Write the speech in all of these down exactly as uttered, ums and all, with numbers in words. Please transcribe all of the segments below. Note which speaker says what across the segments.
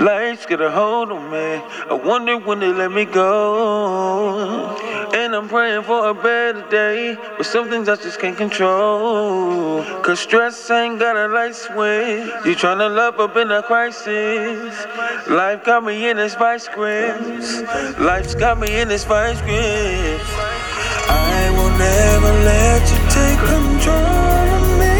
Speaker 1: Life's got a hold on me. I wonder when they let me go. And I'm praying for a better day, but some things I just can't control. Cause stress ain't got a light switch. You tryna love up in a crisis. Life got me in its vice grips. Life's got me in its vice grips. I will never let you take control of me.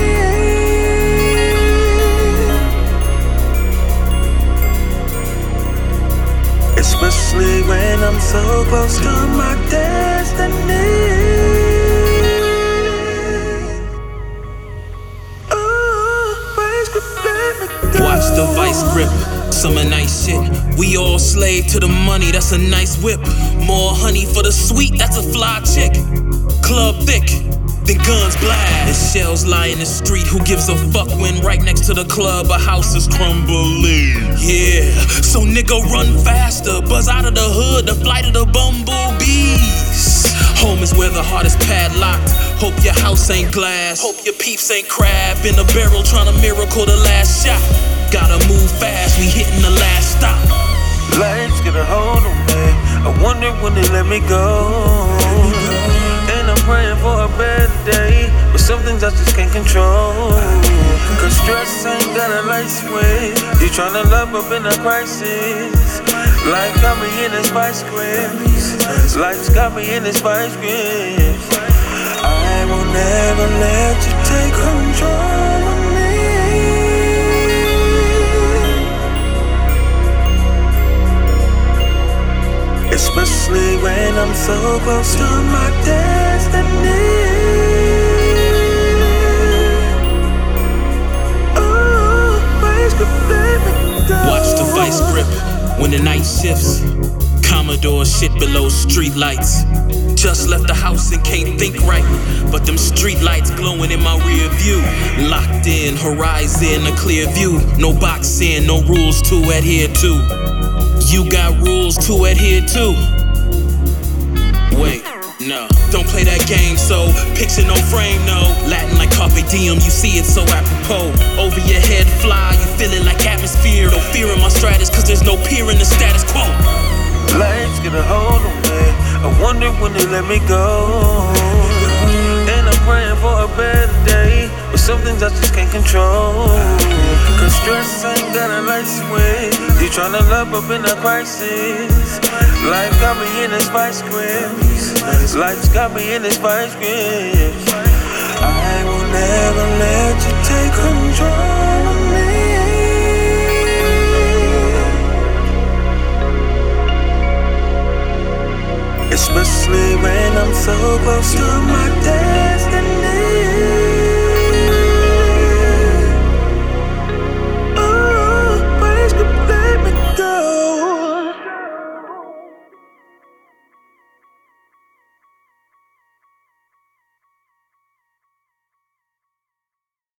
Speaker 1: Especially when I'm so close to my destiny. Ooh, vice grip, let me go.
Speaker 2: Watch the vice grip, summer night shit. We all slave to the money, that's a nice whip. More honey for the sweet, that's a fly chick. Club thick, then guns blast. And shells lie in the street, who gives a fuck when right next to the club a house is crumbling? Yeah, so nigga run faster, buzz out of the hood, the flight of the bumblebees. Home is where the heart is padlocked. Hope your house ain't glass, hope your peeps ain't crab in a barrel trying to miracle the last shot. Gotta move fast, we hitting the last stop.
Speaker 1: Life's got a hold on me. I wonder when they let me go. And I'm praying for a better day, but some things I just can't control. Cause stress ain't got a light switch. You tryna love up in a crisis. Life got me in its vice grips. Life's got me in its vice grips. I will never let you take control of me. Especially when I'm so close to my destiny. Ooh, vice grip, let me go.
Speaker 2: Watch the vice grip when the night shifts. Commodore shit below street lights. Just left the house and can't think right, but them street lights glowing in my rear view. Locked in, horizon, a clear view. No boxing, no rules to adhere to. You got rules to adhere to. Wait, no, don't play that game, so picture no frame, no. Latin like carpe diem, you see it so apropos. Over your head fly, you feel it like atmosphere. No fear in my stratus, cause there's no peer in the status quo.
Speaker 1: Life's got a hold on me. I wonder when they let me go. And I'm praying for a better day, but some things I just can't control. Cause stress ain't got a light switch. You tryna love up in a crisis. Life got me in its vice grips. Life's got me in its vice grips. I will never let you take control of me. Especially when I'm so close to my destiny.